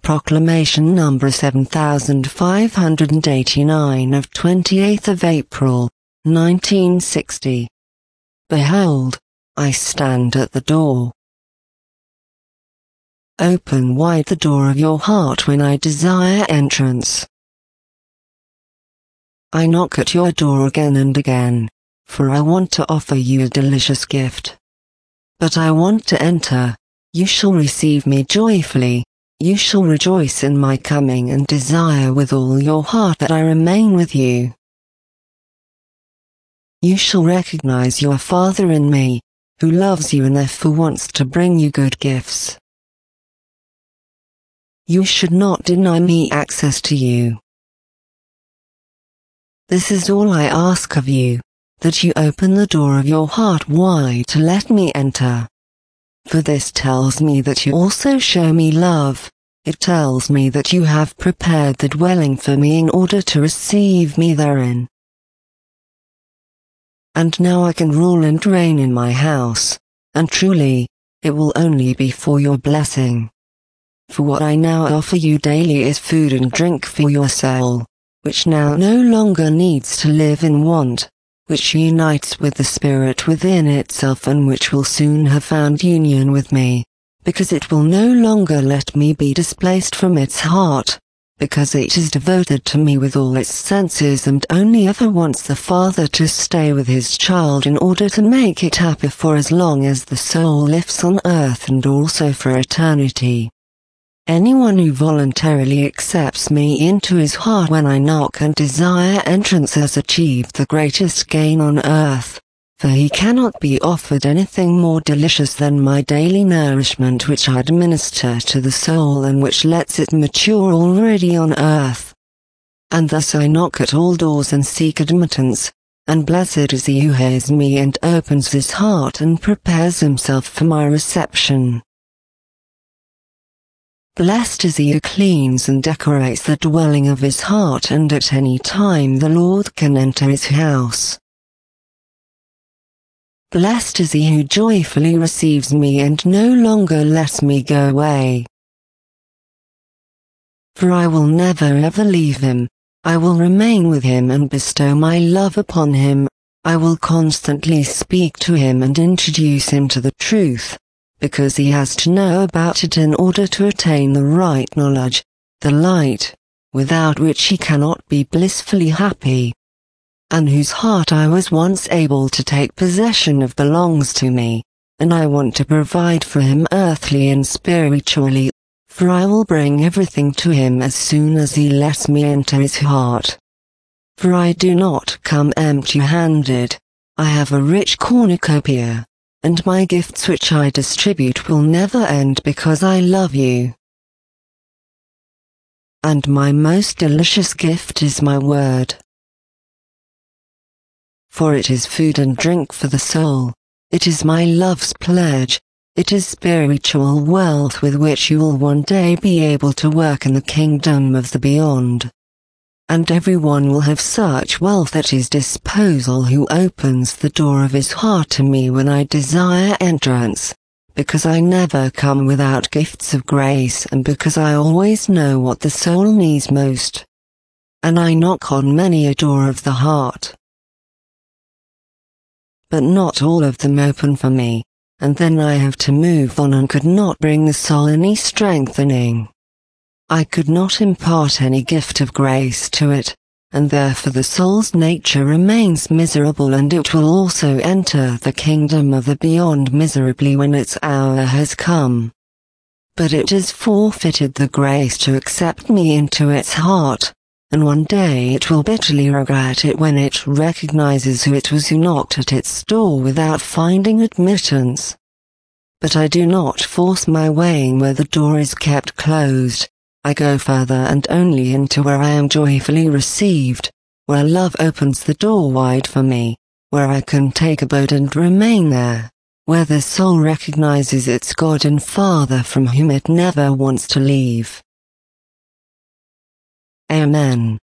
Proclamation number 7589 of 28th of April, 1960. Behold, I stand at the door. Open wide the door of your heart when I desire entrance. I knock at your door again and again, for I want to offer you a delicious gift. But I want to enter. You shall receive me joyfully. You shall rejoice in my coming and desire with all your heart that I remain with you. You shall recognize your Father in me, who loves you and therefore wants to bring you good gifts. You should not deny me access to you. This is all I ask of you, that you open the door of your heart wide to let me enter. For this tells me that you also show me love. It tells me that you have prepared the dwelling for me in order to receive me therein. And now I can rule and reign in my house, and truly, it will only be for your blessing. For what I now offer you daily is food and drink for your soul, which now no longer needs to live in want, which unites with the Spirit within itself and which will soon have found union with me, because it will no longer let me be displaced from its heart, because it is devoted to me with all its senses and only ever wants the Father to stay with his child in order to make it happy for as long as the soul lives on earth and also for eternity. Anyone who voluntarily accepts me into his heart when I knock and desire entrance has achieved the greatest gain on earth, for he cannot be offered anything more delicious than my daily nourishment which I administer to the soul and which lets it mature already on earth. And thus I knock at all doors and seek admittance, and blessed is he who hears me and opens his heart and prepares himself for my reception. Blessed is he who cleans and decorates the dwelling of his heart, and at any time the Lord can enter his house. Blessed is he who joyfully receives me and no longer lets me go away. For I will never ever leave him, I will remain with him and bestow my love upon him, I will constantly speak to him and introduce him to the truth, because he has to know about it in order to attain the right knowledge, the light, without which he cannot be blissfully happy, and whose heart I was once able to take possession of belongs to me, and I want to provide for him earthly and spiritually, for I will bring everything to him as soon as he lets me enter his heart. For I do not come empty-handed, I have a rich cornucopia, and my gifts which I distribute will never end because I love you. And my most delicious gift is my word. For it is food and drink for the soul, it is my love's pledge, it is spiritual wealth with which you will one day be able to work in the kingdom of the beyond. And everyone will have such wealth at his disposal who opens the door of his heart to me when I desire entrance, because I never come without gifts of grace and because I always know what the soul needs most. And I knock on many a door of the heart. But not all of them open for me, and then I have to move on and could not bring the soul any strengthening. I could not impart any gift of grace to it, and therefore the soul's nature remains miserable and it will also enter the kingdom of the beyond miserably when its hour has come. But it has forfeited the grace to accept me into its heart, and one day it will bitterly regret it when it recognizes who it was who knocked at its door without finding admittance. But I do not force my way in where the door is kept closed. I go further and only into where I am joyfully received, where love opens the door wide for me, where I can take abode and remain there, where the soul recognizes its God and Father from whom it never wants to leave. Amen.